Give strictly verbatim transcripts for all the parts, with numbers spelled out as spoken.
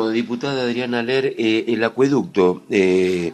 diputada Adriana Ler, eh, el acueducto eh,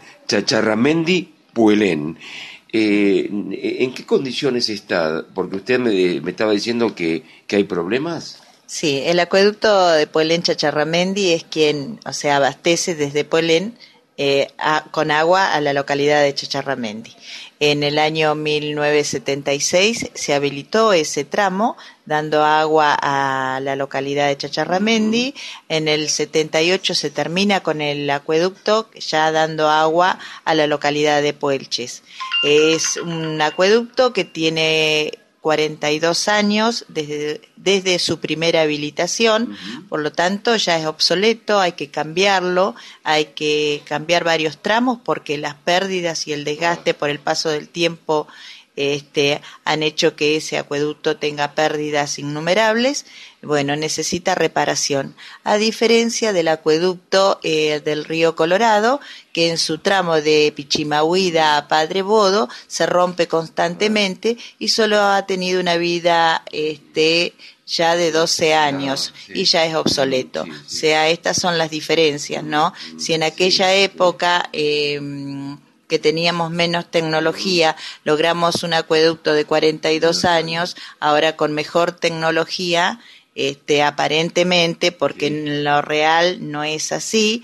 Chacharramendi-Puelén, eh, ¿en qué condiciones está? Porque usted me, me estaba diciendo que, que hay problemas. Sí, el acueducto de Puelén Chacharramendi es quien, o sea, abastece desde Puelén eh, a, con agua a la localidad de Chacharramendi. En el año mil novecientos setenta y seis se habilitó ese tramo, dando agua a la localidad de Chacharramendi. En el setenta y ocho se termina con el acueducto, ya dando agua a la localidad de Puelches. Es un acueducto que tiene cuarenta y dos años desde, desde su primera habilitación, uh-huh. Por lo tanto ya es obsoleto, hay que cambiarlo, hay que cambiar varios tramos porque las pérdidas y el desgaste por el paso del tiempo este, han hecho que ese acueducto tenga pérdidas innumerables. Bueno, necesita reparación, a diferencia del acueducto eh, del río Colorado, que en su tramo de Pichimahuida a Padre Bodo se rompe constantemente y solo ha tenido una vida este, ya de doce años y ya es obsoleto. O sea, estas son las diferencias, ¿no? Si en aquella época eh, que teníamos menos tecnología, logramos un acueducto de cuarenta y dos años, ahora con mejor tecnología, Este, aparentemente, porque en lo real no es así,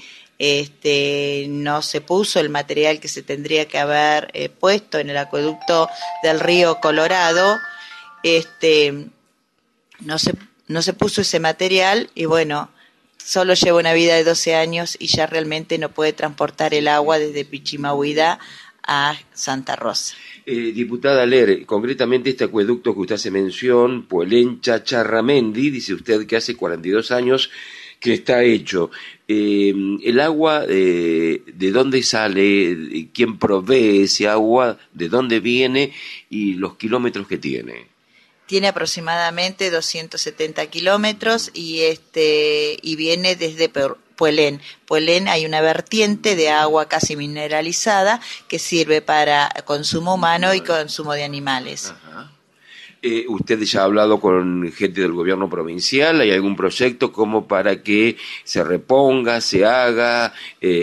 este, no se puso el material que se tendría que haber eh, puesto en el acueducto del río Colorado, este, no se, no se puso ese material y bueno, solo lleva una vida de doce años y ya realmente no puede transportar el agua desde Pichimahuida a Santa Rosa. Eh, diputada Ler, concretamente este acueducto que usted hace mención, Puelén Chacharramendi, dice usted que hace cuarenta y dos años que está hecho. Eh, ¿El agua eh, de dónde sale? ¿Quién provee ese agua? ¿De dónde viene? Y los kilómetros que tiene. Tiene aproximadamente doscientos setenta kilómetros y, este, y viene desde Puelén. Puelén hay una vertiente de agua casi mineralizada que sirve para consumo humano y consumo de animales. Ajá. Eh, usted ya ha hablado con gente del gobierno provincial, ¿hay algún proyecto como para que se reponga, se haga,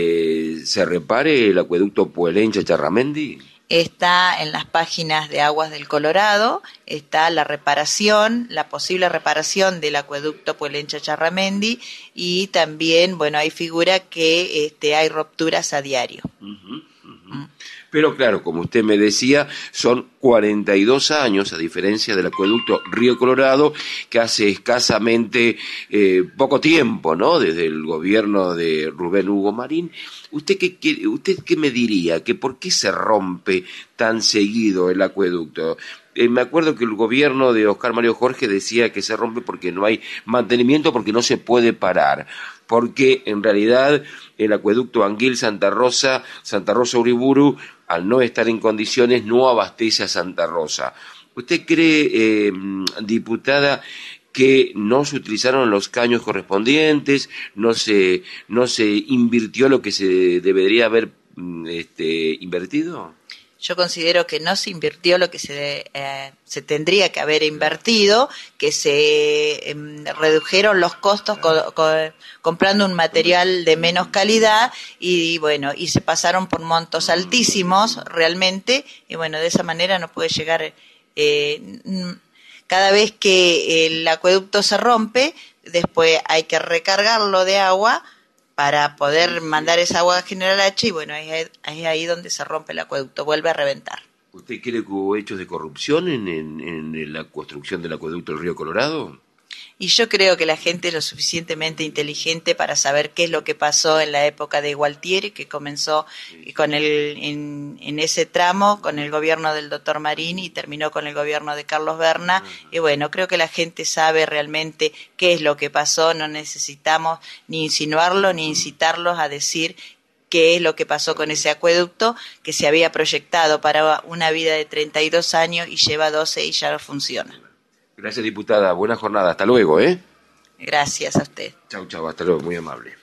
eh, se repare el acueducto Puelén Chacharramendi? Está en las páginas de Aguas del Colorado, está la reparación, la posible reparación del acueducto Puelén Chacharramendi y también, bueno, ahí figura que este, hay rupturas a diario. Uh-huh, uh-huh. Mm. Pero claro, como usted me decía, son cuarenta y dos años, a diferencia del acueducto Río Colorado, que hace escasamente eh, poco tiempo, ¿no? Desde el gobierno de Rubén Hugo Marín. ¿Usted qué, qué, usted qué me diría? ¿Que por qué se rompe tan seguido el acueducto? Eh, me acuerdo que el gobierno de Oscar Mario Jorge decía que se rompe porque no hay mantenimiento, porque no se puede parar. Porque en realidad el acueducto Anguil-Santa Rosa, Santa Rosa Uriburu, al no estar en condiciones, no abastece a Santa Rosa. ¿Usted cree, eh, diputada, que no se utilizaron los caños correspondientes, no se, no se invirtió lo que se debería haber este, invertido? Yo considero que no se invirtió lo que se, eh, se tendría que haber invertido, que se eh, redujeron los costos co- co- comprando un material de menos calidad y, y bueno, y se pasaron por montos altísimos realmente y bueno, de esa manera no puede llegar, eh, cada vez que el acueducto se rompe, después hay que recargarlo de agua para poder mandar esa agua a General H y bueno, es ahí donde se rompe el acueducto, vuelve a reventar. ¿Usted cree que hubo hechos de corrupción en, en, en la construcción del acueducto del Río Colorado? Y yo creo que la gente es lo suficientemente inteligente para saber qué es lo que pasó en la época de Gualtieri, que comenzó con el, en, en ese tramo con el gobierno del doctor Marín y terminó con el gobierno de Carlos Berna. Y bueno, creo que la gente sabe realmente qué es lo que pasó, no necesitamos ni insinuarlo ni incitarlos a decir qué es lo que pasó con ese acueducto que se había proyectado para una vida de treinta y dos años y lleva doce y ya no funciona. Gracias, diputada. Buena jornada. Hasta luego, ¿eh? Gracias a usted. Chau, chau. Hasta luego. Muy amable.